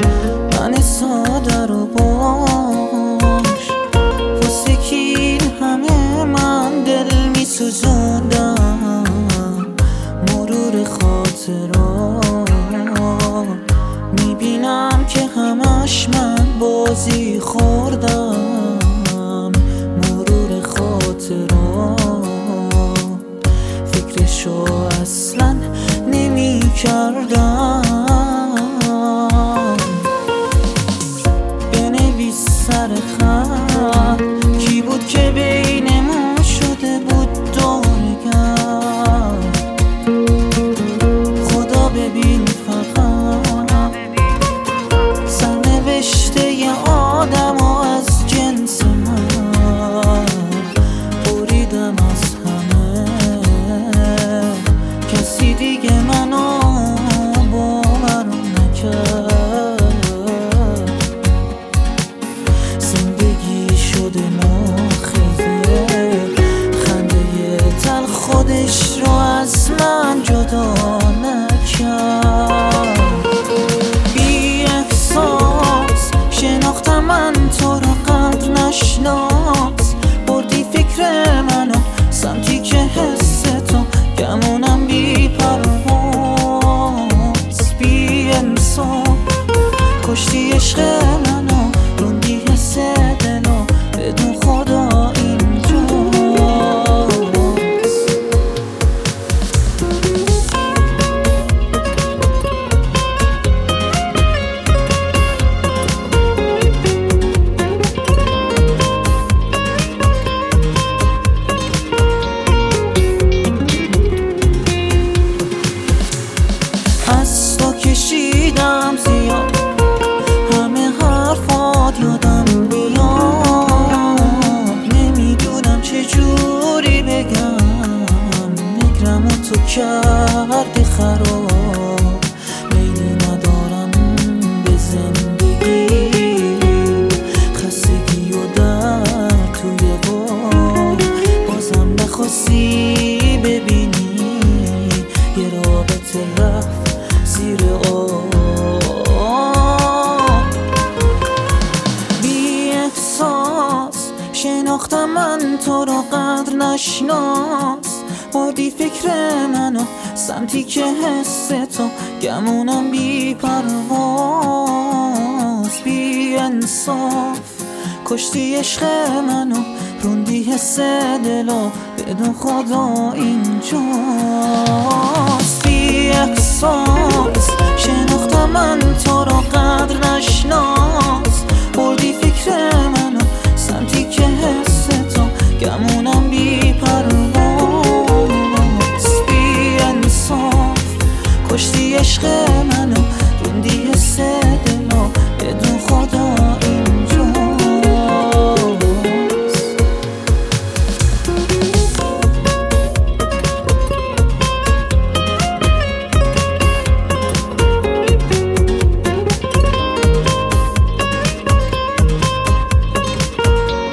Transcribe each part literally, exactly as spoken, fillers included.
من ساده رو باش، واسه کی همه من دل می سوزوندم. مرور خاطرات میبینم که همش من بازی خوردم. مرور خاطرات فکرشو اصلا نمی کردم. بنویس سر خط کی بود که بینمون شده بود دورگر. خدا ببین فقط سرنوشته ی آدم ها از جنس من. بریدم از همه، کسی دیگه منو باور نکرد. زندگی شده ناخیزه، خنده تل خودش رو از من جدا نکرد. بی احساس شناختم من تو رو قدر نشناس. بردی فکر منو سمتی که حس تو گمونم بی پرواز. بی انصاف کشتی عشق منو، روندی حس دلو بدون خدا اینجاست. از تو کشیدم زیاد، همه حرفات یادم میاد. نمیدونم چجوری بگم، نگرم تو کردی خراب. میلی ندارم به زندگی، خستگی و درد توی غار. بازم نخواستی ببینی یه رابطه رفت زیر آب. بی احساس شناختم من تو رو قدر نشناس. بردی فکر منو سمتی که حس تو گمونم بی پرواز. بی انصاف کشتی عشق منو، روندی حس دلو بدون خدا اینجاست. بی احساس شناختم من تو رو قدر نشناس. بردی فکر منو سمتی که حس تو گمونم بی پرواز. بی انصاف کشتی عشق منو، روندی حس دلو بدون خدا اینجاست.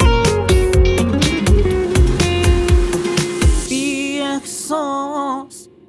Eحساس